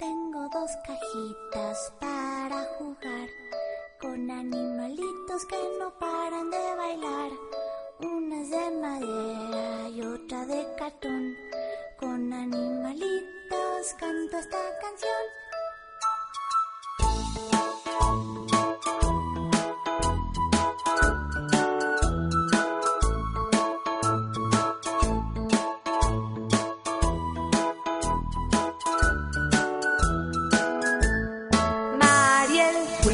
Tengo dos cajitas para jugar con animalitos que no paran de bailar.